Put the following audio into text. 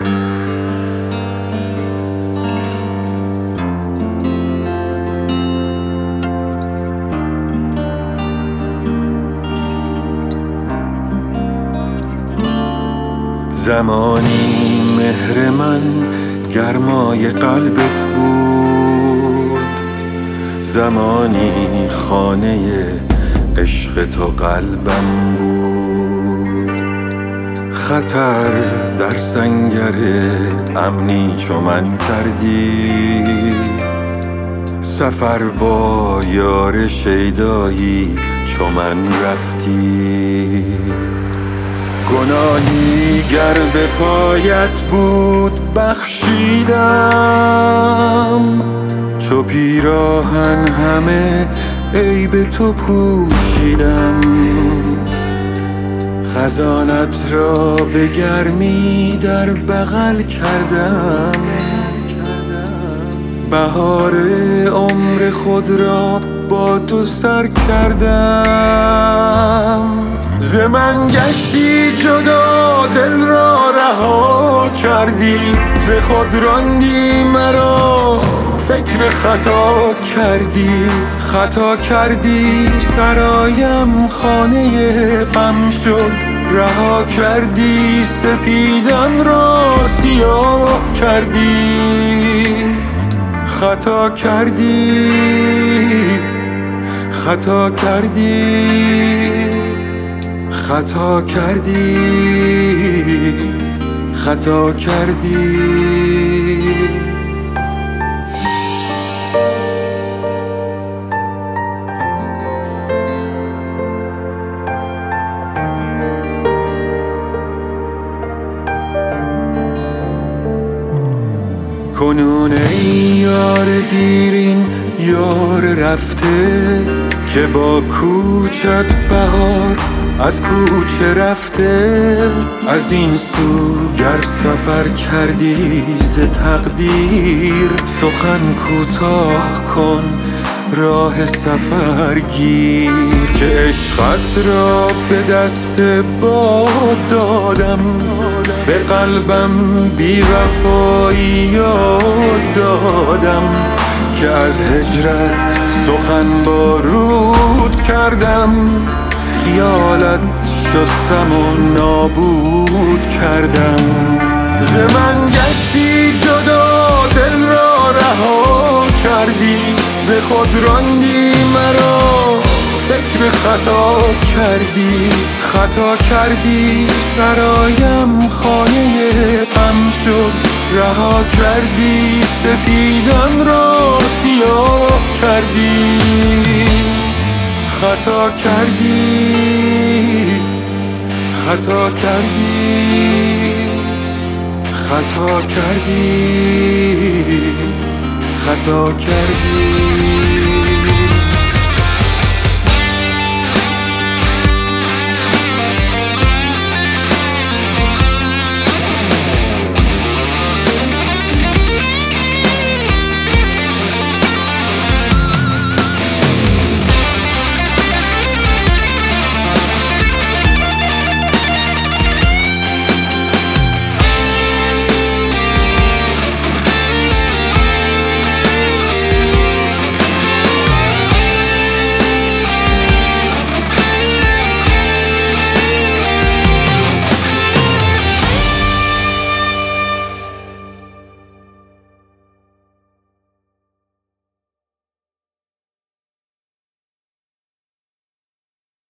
زمانی مهر من گرمای قلبت بود، زمانی خانه عشق تو قلبم بود. خطر در سنگر امنی چو من کردی، سفر با یار شیدایی چو من رفتی. گناهی گر به پایت بود بخشیدم، چو پیراهن همه عیب تو پوشیدم. خزانت را به گرمی در بغل کردم، بهار عمر خود را با تو سر کردم. ز من گشتی جدا دل را رها کردی، ز خود راندی مرا فکر خطا کردی. خطا کردی سرایم خانه غم شد، رها کردی سپیدم را سیاه کردی. خطا کردی، خطا کردی، خطا کردی، خطا کردی. کنون ای یار دیرین یار رفته، که با کوچت بهار از کوچه رفته. از این سو گر سفر کردی ز تقدیر، سخن کوتاه کن راه سفر گیر. که عشقت را به دست باد دادم، به قلبم بی وفایی یاد دادم. که از هجرت سخن بارود کردم، خیالت شستم و نابود کردم. ز من گشتی جدا دل را رها کردی، ز خود راندی مرا فکر خطا کردی. خطا کردی سرایم خانه غم شد، رها کردی سپیدم را سیاه کردی. خطا کردی، خطا کردی، خطا کردی، خطا کردی.